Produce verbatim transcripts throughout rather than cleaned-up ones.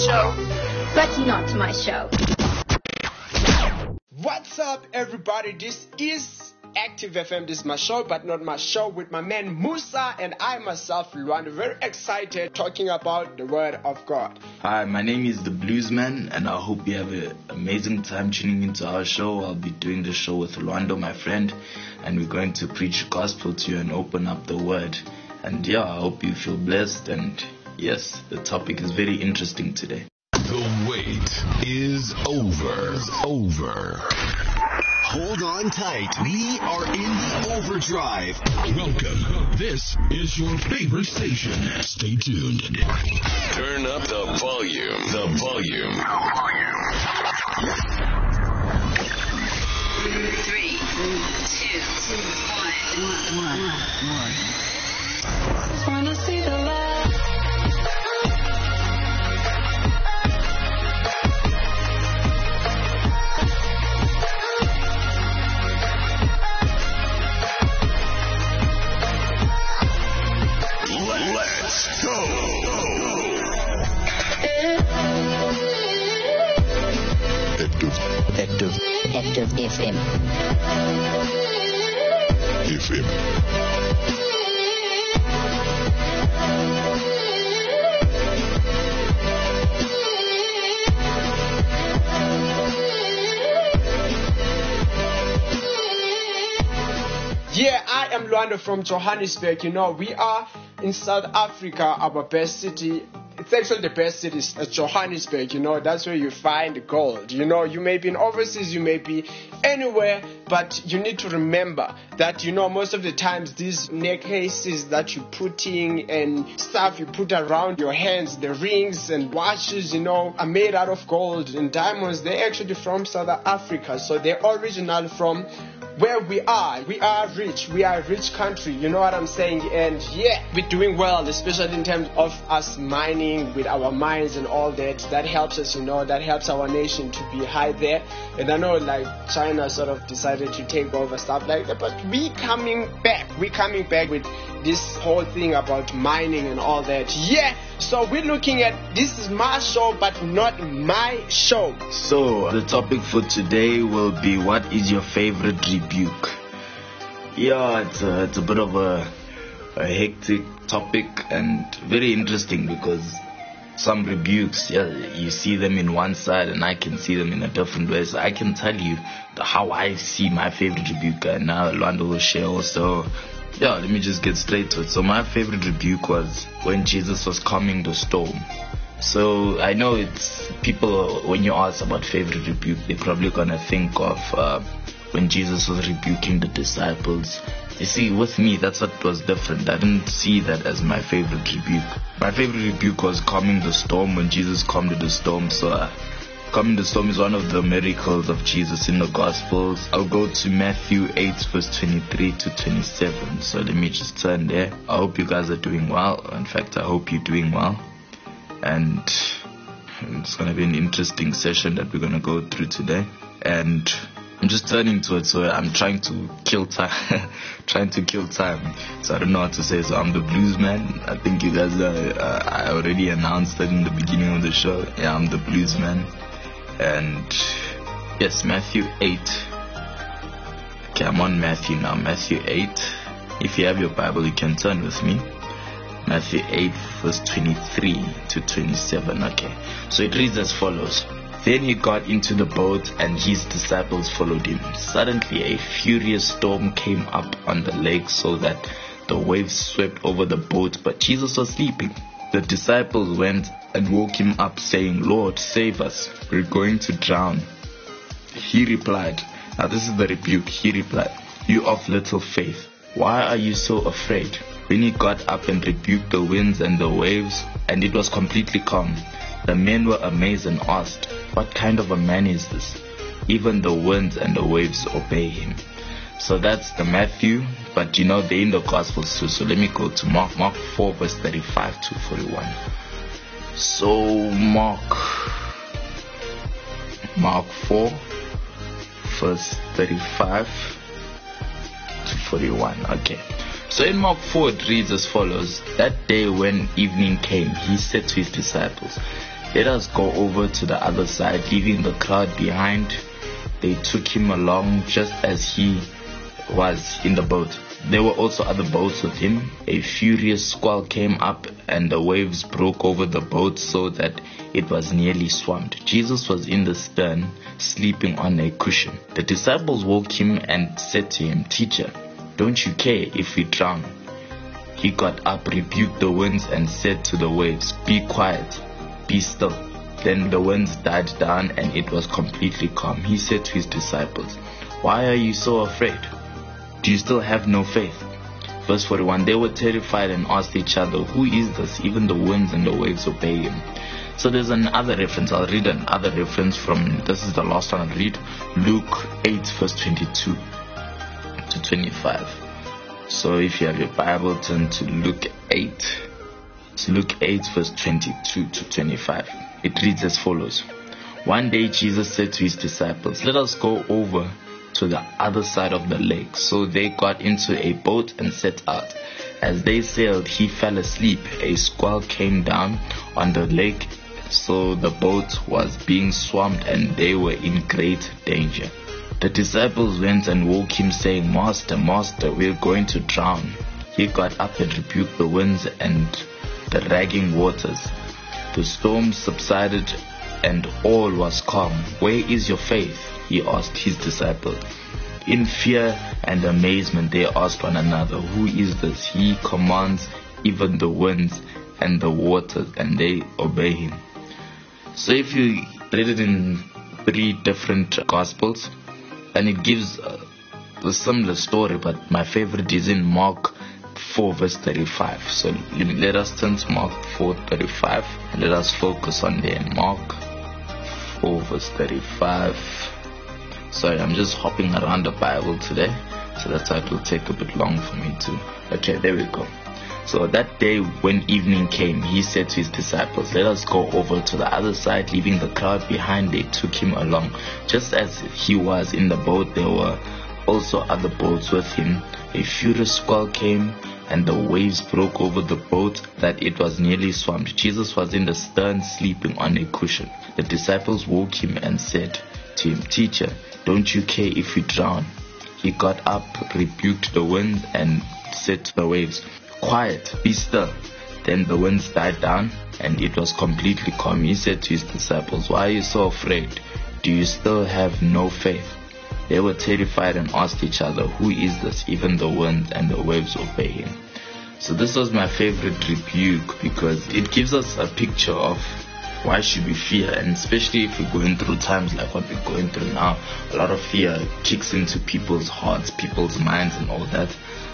show, but not my show. What's up, everybody? This is Active F M. This is my show, but not my show, with my man Musa and I myself, Luanda. Very excited talking about the Word of God. Hi, my name is The Bluesman, and I hope you have an amazing time tuning into our show. I'll be doing the show with Luando, my friend, and we're going to preach gospel to you and open up the Word. And yeah, I hope you feel blessed. And yes, the topic is very interesting today. The wait is over. Over. Hold on tight. We are in the overdrive. Welcome. This is your favorite station. Stay tuned. Turn up the volume. The volume. Three, two, one, one, one. Wanna see the light. Let's go. Active. Active. Active F M. F M. Yeah, I am Luanda from Johannesburg. You know, we are in South Africa, our best city. It's actually the best city, is Johannesburg. You know, that's where you find gold. You know, you may be in overseas, you may be anywhere, but you need to remember that, you know, most of the times these necklaces that you're putting and stuff you put around your hands, the rings and watches, you know, are made out of gold and diamonds. They're actually from South Africa, so they're original from where we are. We are rich. We are a rich country. You know what I'm saying? And yeah, we're doing well, especially in terms of us mining with our mines and all that. That helps us, you know, that helps our nation to be high there. And I know, like, China sort of decided to take over stuff like that, but we coming back. We coming back with this whole thing about mining and all that. Yeah, so we're looking at, this is my show, but not my show. So, the topic for today will be, what is your favorite rebuke? Yeah, it's a, it's a bit of a, a hectic topic and very interesting, because some rebukes, yeah, you see them in one side and I can see them in a different way. So I can tell you the, how I see my favorite rebuke, and now Luando will share also. Yeah, let me just get straight to it. So my favorite rebuke was when Jesus was calming the storm. So I know it's people, when you ask about favorite rebuke, they're probably gonna think of uh, when Jesus was rebuking the disciples. You see, with me, that's what was different. I didn't see that as my favorite rebuke. My favorite rebuke was calming the storm, when Jesus calmed the storm. So uh, calming the storm is one of the miracles of Jesus in the Gospels. I'll go to Matthew eight, verse twenty-three to twenty-seven. So let me just turn there. I hope you guys are doing well. In fact, I hope you're doing well. And it's going to be an interesting session that we're going to go through today. And I'm just turning to it, so I'm trying to kill time. trying to kill time. So I don't know what to say. So I'm the Bluesman. I think you guys, uh, uh, I already announced it in the beginning of the show. Yeah, I'm the Bluesman. And yes, Matthew eight. Okay, I'm on Matthew now. Matthew eight. If you have your Bible, you can turn with me. Matthew eight, verse twenty-three to twenty-seven. Okay, so it reads as follows. Then he got into the boat and his disciples followed him. Suddenly a furious storm came up on the lake, so that the waves swept over the boat, but Jesus was sleeping. The disciples went and woke him up, saying, Lord, save us, we're going to drown. He replied, now this is the rebuke, he replied, you of little faith, why are you so afraid? Then he got up and rebuked the winds and the waves, and it was completely calm. The men were amazed and asked, what kind of a man is this? Even the winds and the waves obey him. So that's the Matthew, but you know, they're in the Gospels too. So let me go to Mark, Mark four, verse thirty-five to forty-one. So Mark, Mark four, verse thirty-five to forty-one. Okay. So in Mark four, it reads as follows. That day when evening came, he said to his disciples, Let us go over to the other side, leaving the crowd behind. They took him along just as he was in the boat. There were also other boats with him. A furious squall came up and the waves broke over the boat so that it was nearly swamped. Jesus was in the stern, sleeping on a cushion. The disciples woke him and said to him, "Teacher, don't you care if we drown?" He got up, rebuked the winds, and said to the waves, "Be quiet, be still." Then the winds died down and it was completely calm. He said to his disciples, "Why are you so afraid? Do you still have no faith?" Verse forty-one, they were terrified and asked each other, "Who is this? Even the winds and the waves obey him." So there's another reference. I'll read another reference from, this is the last one I'll read, Luke eight verse twenty-two to twenty-five. So if you have your Bible, turn to Luke eight. It's Luke eight verse twenty-two to twenty-five. It reads as follows. One day Jesus said to his disciples, "Let us go over to the other side of the lake." So they got into a boat and set out. As they sailed, he fell asleep. A squall came down on the lake, so the boat was being swamped and they were in great danger. The disciples went and woke him, saying, "Master, Master, we are going to drown." He got up and rebuked the winds and the raging waters. The storm subsided and all was calm. "Where is your faith?" he asked his disciples. In fear and amazement they asked one another, "Who is this? He commands even the winds and the waters, and they obey him." So if you read it in three different gospels, and it gives a, a similar story, but my favorite is in Mark four verse thirty-five. So let us turn to Mark four thirty-five and let us focus on there. Mark four verse thirty-five. Sorry, I'm just hopping around the Bible today, so that's why it will take a bit long for me to. Okay, there we go. So that day when evening came, he said to his disciples, "Let us go over to the other side." Leaving the crowd behind, they took him along. Just as he was in the boat, there were also other boats with him. A furious squall came and the waves broke over the boat that it was nearly swamped. Jesus was in the stern, sleeping on a cushion. The disciples woke him and said to him, "Teacher, don't you care if we drown?" He got up, rebuked the wind, and said to the waves, "Quiet, be still." Then the winds died down and it was completely calm. He said to his disciples, "Why are you so afraid? Do you still have no faith?" They were terrified and asked each other, "Who is this? Even the winds and the waves obey him." So this was my favorite rebuke because it gives us a picture of why should we fear, and especially if we're going through times like what we're going through now. A lot of fear kicks into people's hearts, people's minds and all that.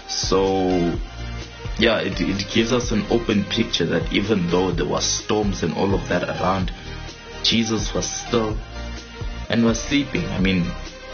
So yeah, it, it gives us an open picture that even though there was storms and all of that around, Jesus was still and was sleeping. I mean,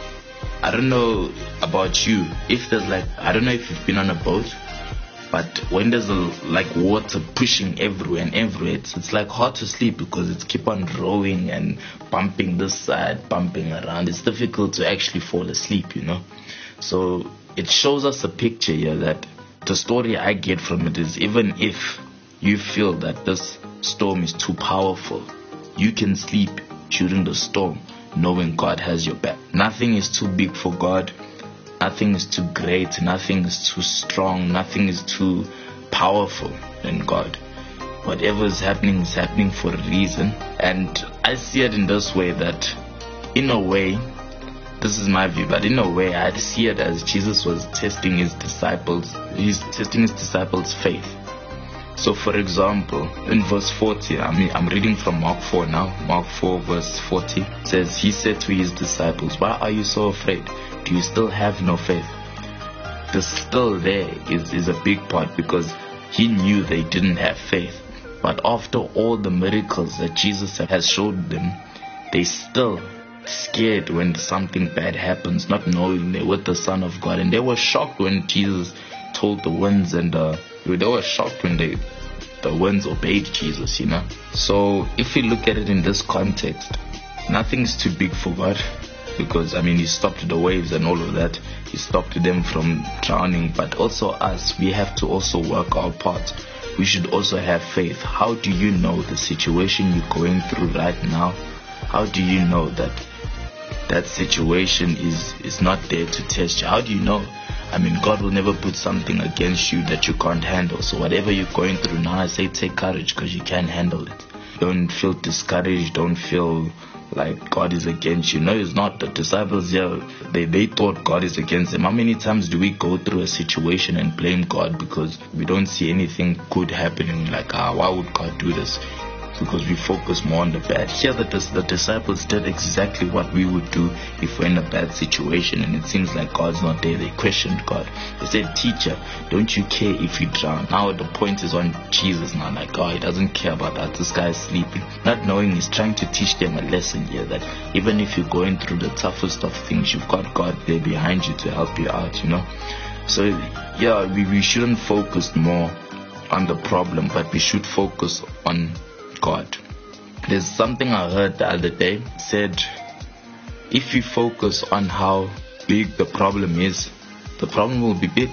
I don't know about you, if there's like, I don't know if you've been on a boat, but when there's a, like water pushing everywhere and everywhere, it's, it's like hard to sleep because it's keep on rowing and bumping this side, bumping around. It's difficult to actually fall asleep, you know. So it shows us a picture here that the story I get from it is, even if you feel that this storm is too powerful, you can sleep during the storm knowing God has your back. Nothing is too big for God. Nothing is too great. Nothing is too strong. Nothing is too powerful than God. Whatever is happening is happening for a reason. And I see it in this way, that in a way, this is my view, but in a way I see it as Jesus was testing his disciples. He's testing his disciples' faith. So for example, in verse forty, I mean, I'm reading from Mark four now. Mark four verse forty says, he said to his disciples, "Why are you so afraid? Do you still have no faith?" The still there is, is a big part, because he knew they didn't have faith. But after all the miracles that Jesus has showed them, they still scared when something bad happens, not knowing they're with the Son of God. And they were shocked when Jesus told the winds, and uh, they were shocked when they the winds obeyed Jesus, you know. So if we look at it in this context, nothing's too big for God, because I mean, he stopped the waves and all of that. He stopped them from drowning. But also us, we have to also work our part. we should also have faith. How do you know the situation you're going through right now? How do you know that that situation is, is not there to test you? How do you know? I mean, God will never put something against you that you can't handle. So whatever you're going through now, I say take courage, because you can handle it. Don't feel discouraged. Don't feel like God is against you. No, it's not. The disciples here, they, they thought God is against them. How many times do we go through a situation and blame God because we don't see anything good happening? Like, ah, why would God do this? Because we focus more on the bad. Here the, the disciples did exactly what we would do if we're in a bad situation and it seems like God's not there. They questioned God. They said, teacher, don't you care if we drown? Now the point is on Jesus now. Like, oh, he doesn't care about that. This guy is sleeping. Not knowing he's trying to teach them a lesson here, that even if you're going through the toughest of things, you've got God there behind you to help you out, you know. So yeah, we, we shouldn't focus more on the problem, but we should focus on God. There's something I heard the other day. It said, if you focus on how big the problem is, the problem will be big.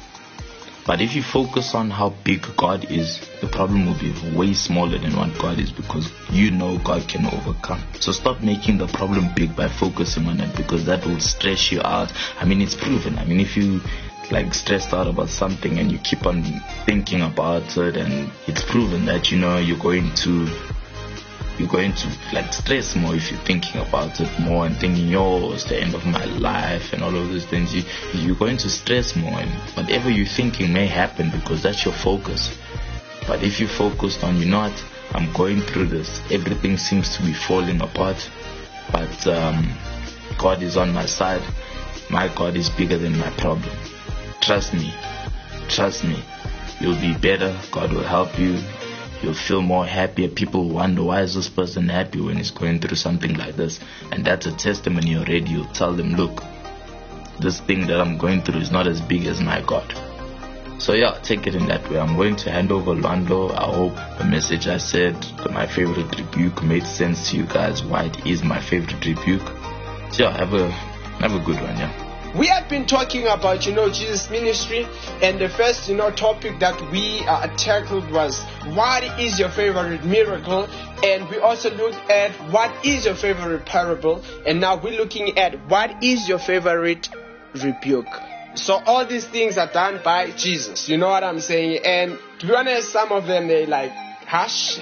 But if you focus on how big God is, the problem will be way smaller than what God is, because you know God can overcome. So stop making the problem big by focusing on it, because that will stress you out. I mean, it's proven. I mean, if you like stressed out about something and you keep on thinking about it, and it's proven that, you know, you're going to you're going to like stress more if you're thinking about it more and thinking, yo, it's the end of my life and all of these things. You, you're going to stress more, and whatever you're thinking may happen because that's your focus. But if you focused on, you know what, I'm going through this, everything seems to be falling apart, but um, God is on my side. My God is bigger than my problem. Trust me, trust me, you'll be better. God will help you. You'll feel more happier. People wonder, why is this person happy when he's going through something like this? And that's a testimony already. You'll tell them, look, this thing that I'm going through is not as big as my God. So yeah, take it in that way. I'm going to hand over Lwando. I hope the message I said, my favorite rebuke, made sense to you guys, why it is my favorite rebuke. So yeah, have a, have a good one, yeah. We have been talking about, you know, Jesus' ministry, and the first, you know, topic that we uh, tackled was, what is your favorite miracle? And we also looked at, what is your favorite parable? And now we're looking at, what is your favorite rebuke? So all these things are done by Jesus, you know what I'm saying? And to be honest, some of them, they like, hush.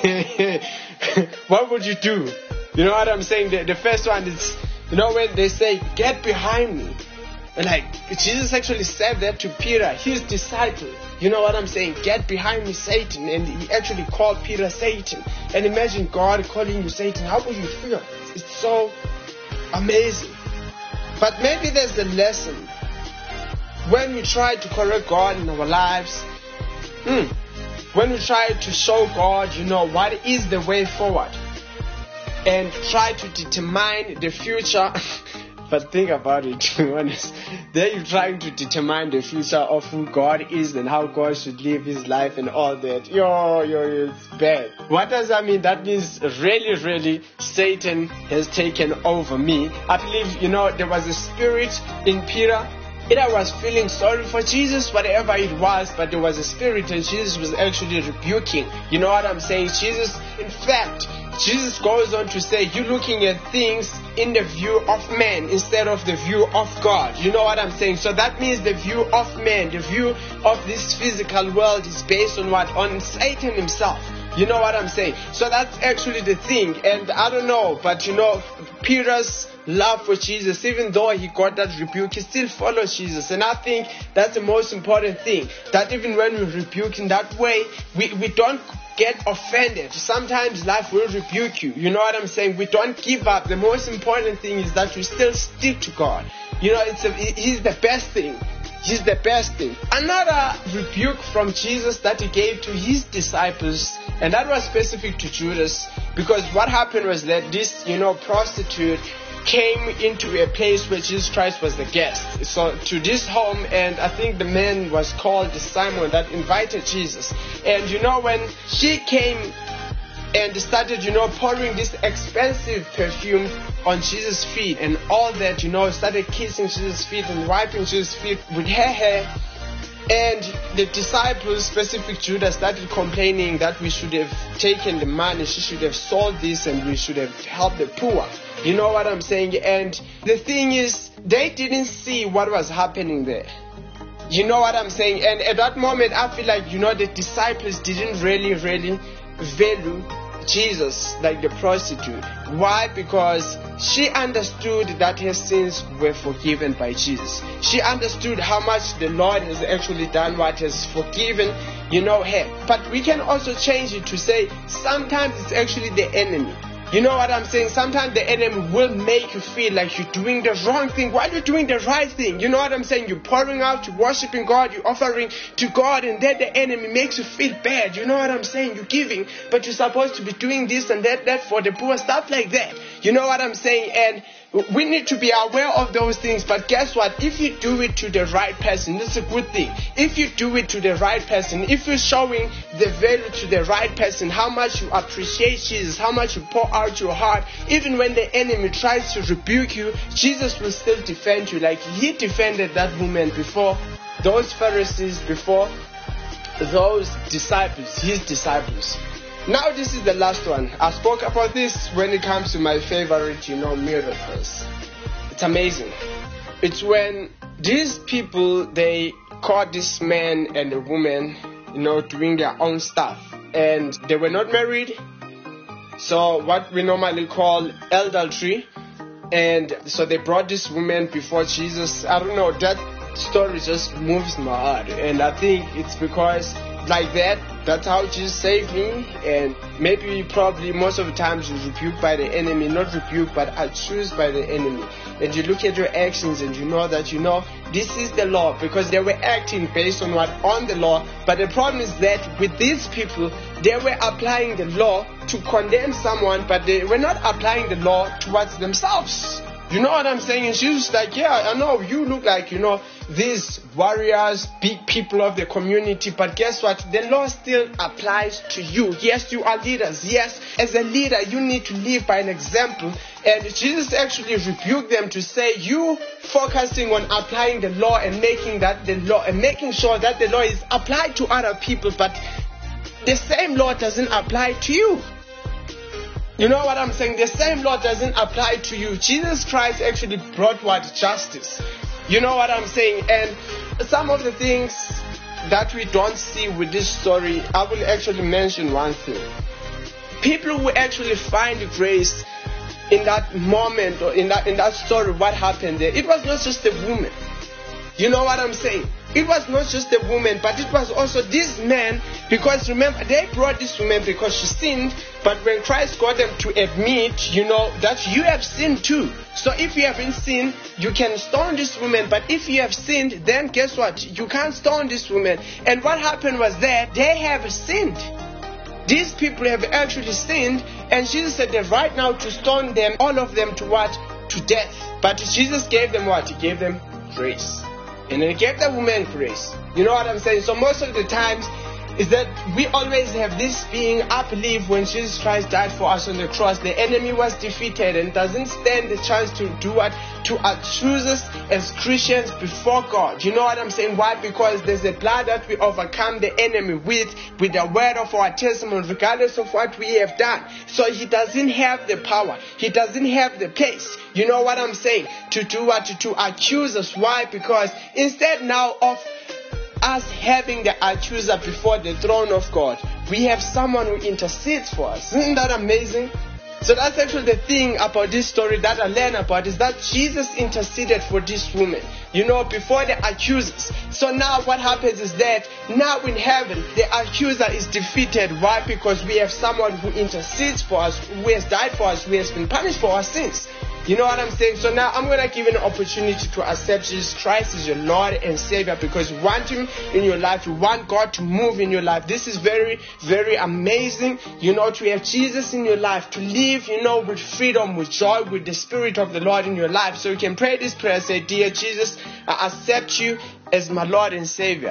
What would you do? You know what I'm saying? The, the first one is, you know, when they say, get behind me. And like, Jesus actually said that to Peter, his disciple. You know what I'm saying? Get behind me, Satan. And he actually called Peter Satan. And imagine God calling you Satan. How would you feel? It's so amazing. But maybe there's a lesson. When we try to correct God in our lives, hmm, when we try to show God, you know, what is the way forward, and try to determine the future. But think about it, to be honest. Then you're trying to determine the future of who God is and how God should live his life and all that. Yo, yo, it's bad. What does that mean? That means really, really, Satan has taken over me. I believe, you know, there was a spirit in Peter. Peter was feeling sorry for Jesus, whatever it was, but there was a spirit and Jesus was actually rebuking. You know what I'm saying? Jesus, in fact, Jesus goes on to say, you're looking at things in the view of man instead of the view of God. You know what I'm saying? So that means the view of man, the view of this physical world is based on what? On Satan himself. You know what I'm saying? So that's actually the thing. And I don't know, but you know, Peter's love for Jesus, even though he got that rebuke, he still follows Jesus. And I think that's the most important thing, that even when we rebuke in that way, we, we don't get offended. Sometimes life will rebuke you. You know what I'm saying? We don't give up. The most important thing is that we still stick to God. You know, it's a, he's the best thing. He's the best thing. Another rebuke from Jesus that he gave to his disciples, and that was specific to Judas, because what happened was that this, you know, prostitute came into a place where Jesus Christ was the guest. So to this home, and I think the man was called Simon that invited Jesus. And you know, when she came and started, you know, pouring this expensive perfume on Jesus' feet and all that, you know, started kissing Jesus' feet and wiping Jesus' feet with her hair, And the disciples, specific Judas, started complaining that we should have taken the money, she should have sold this, and we should have helped the poor. You know what I'm saying? And the thing is, they didn't see what was happening there. You know what I'm saying? And at that moment, I feel like, you know, the disciples didn't really, really value Jesus like the prostitute. Why? Because she understood that her sins were forgiven by Jesus. She understood how much the Lord has actually done, what has forgiven, you know, her. But we can also change it to say sometimes it's actually the enemy. You know what I'm saying? Sometimes the enemy will make you feel like you're doing the wrong thing while you're doing the right thing. You know what I'm saying? You're pouring out, you're worshiping God, you're offering to God, and then the enemy makes you feel bad. You know what I'm saying? You're giving, but you're supposed to be doing this and that, that for the poor, stuff like that. You know what I'm saying? And we need to be aware of those things. But guess what? If you do it to the right person, this is a good thing. If you do it to the right person, if you're showing the value to the right person, how much you appreciate Jesus, how much you pour out your heart, even when the enemy tries to rebuke you, Jesus will still defend you. Like he defended that woman before those Pharisees, before those disciples, his disciples. Now this is the last one. I spoke about this when it comes to my favorite, you know, miracles. It's amazing. It's when these people, they caught this man and a woman, you know, doing their own stuff. And they were not married. So what we normally call adultery. And so they brought this woman before Jesus. I don't know, that story just moves my heart. And I think it's because like that, that's how Jesus saved me. And maybe probably most of the times you're rebuked by the enemy, not rebuked but accused by the enemy. And you look at your actions and you know that, you know, this is the law, because they were acting based on what? On the law. But the problem is that with these people, they were applying the law to condemn someone, but they were not applying the law towards themselves. You know what I'm saying? And she was like, yeah, I know you look like, you know, these warriors, big people of the community, but guess what? The law still applies to you. Yes, you are leaders. Yes, as a leader, you need to live by an example. And Jesus actually rebuked them to say, you focusing on applying the law and making that the law and making sure that the law is applied to other people, but the same law doesn't apply to you. You know what I'm saying? The same law doesn't apply to you. Jesus Christ actually brought what? Justice. You know what I'm saying? And some of the things that we don't see with this story, I will actually mention one thing. People who actually find grace in that moment or in that in that story, what happened there? It was not just a woman. You know what I'm saying? It was not just the woman, but it was also this man, because remember, they brought this woman because she sinned, but when Christ got them to admit, you know, that you have sinned too. So if you haven't sinned, you can stone this woman, but if you have sinned, then guess what? You can't stone this woman. And what happened was that they have sinned. These people have actually sinned, and Jesus said that right now to stone them, all of them to what? To death. But Jesus gave them what? He gave them grace. And then he gave the woman grace. You know what I'm saying? So most of the times is that we always have this being, I believe, when Jesus Christ died for us on the cross, the enemy was defeated and doesn't stand the chance to do what? To accuse us as Christians before God. You know what I'm saying? Why? Because there's a blood that we overcome the enemy with, with the word of our testimony, regardless of what we have done. So he doesn't have the power. He doesn't have the place. You know what I'm saying? To do what? To, to accuse us. Why? Because instead now of us having the accuser before the throne of God, we have someone who intercedes for us. Isn't that amazing? So that's actually the thing about this story that I learned about, is that Jesus interceded for this woman, you know, before the accusers. So now what happens is that now in heaven, the accuser is defeated. Why? Because we have someone who intercedes for us, who has died for us, who has been punished for our sins. You know what I'm saying? So now I'm going to give you an opportunity to accept Jesus Christ as your Lord and Savior, because you want Him in your life. You want God to move in your life. This is very, very amazing, you know, to have Jesus in your life, to live, you know, with freedom, with joy, with the Spirit of the Lord in your life. So you can pray this prayer. Say, dear Jesus, I accept you as my Lord and Savior.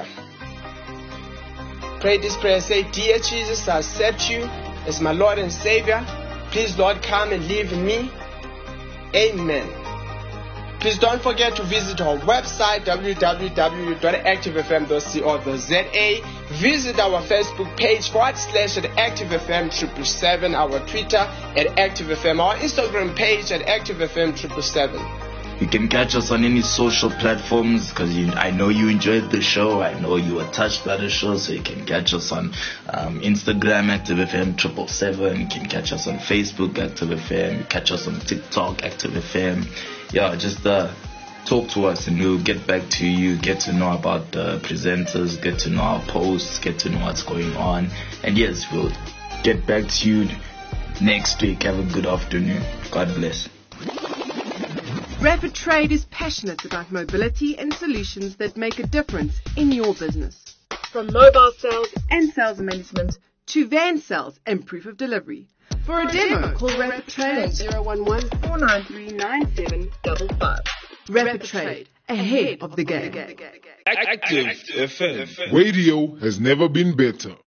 Pray this prayer. Say, dear Jesus, I accept you as my Lord and Savior. Please, Lord, come and live in me. Amen. Please don't forget to visit our website w w w dot active f m dot co dot z a. Visit our Facebook page forward slash at active f m seven seven seven, our Twitter at active f m, our Instagram page at active f m seven seven seven. You can catch us on any social platforms because I know you enjoyed the show. I know you were touched by the show, so you can catch us on um, Instagram, Active F M seven seven seven. You can catch us on Facebook, Active F M. You catch us on TikTok, Active F M. Yeah, just uh, talk to us and we'll get back to you, get to know about the presenters, get to know our posts, get to know what's going on. And yes, we'll get back to you next week. Have a good afternoon. God bless. Rapid Trade is passionate about mobility and solutions that make a difference in your business. From mobile sales and sales management to van sales and proof of delivery. For a demo, call Rapid Trade on zero one one, four nine three, nine seven five five. Rapid Trade, ahead of the game. Active F M. Radio has never been better.